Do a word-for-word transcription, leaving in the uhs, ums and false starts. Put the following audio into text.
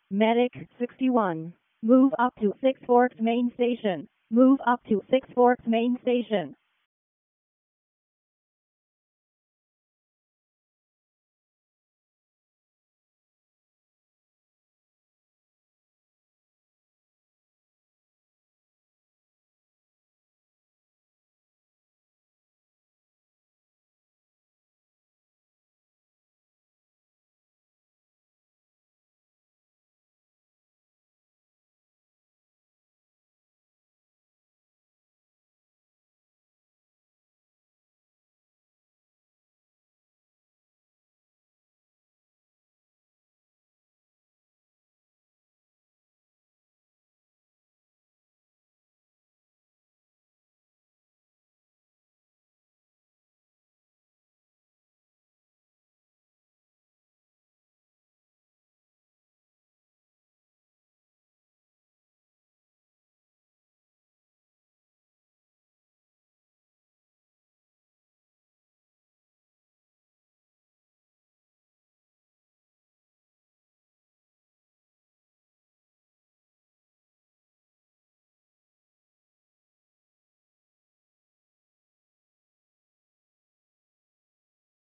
Medic sixty-one. Move up to Six Forks Main Station. Move up to Six Forks Main Station.